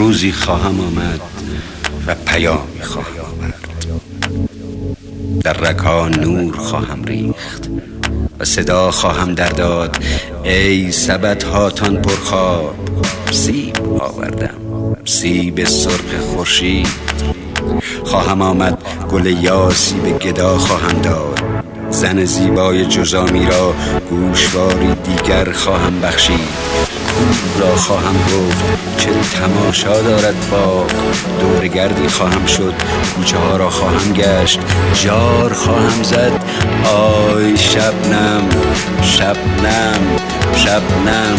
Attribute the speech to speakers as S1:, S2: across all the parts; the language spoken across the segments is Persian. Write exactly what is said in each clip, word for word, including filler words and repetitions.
S1: روزی خواهم آمد و پیامی خواهم آورد. در رگ‌ها نور خواهم ریخت و صدا خواهم در داد ای سبد هاتان پرخواب، سیب آوردم، سیب سرخ خورشید. خواهم آمد گل یاسی به گدا خواهم داد، زن زیبای جزامی را گوشواری دیگر خواهم بخشید. او را خواهم گفت چه تماشا دارد باغ، دورگردی خواهم شد، کوچه ها را خواهم گشت، جار خواهم زد آی شبنم شبنم شبنم.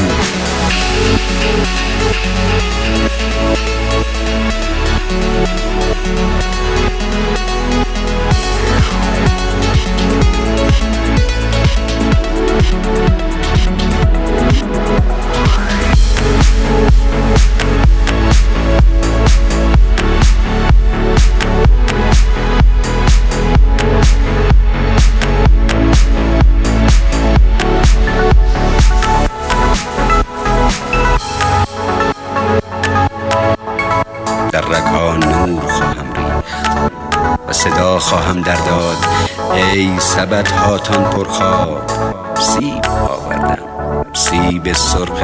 S1: در رگ‌ها نور خواهم ریخت و صدا خواهم در داد ای سبد هاتان پرخواب، سیب آوردم، سیب سرخ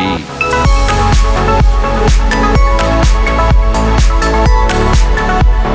S1: خورشید.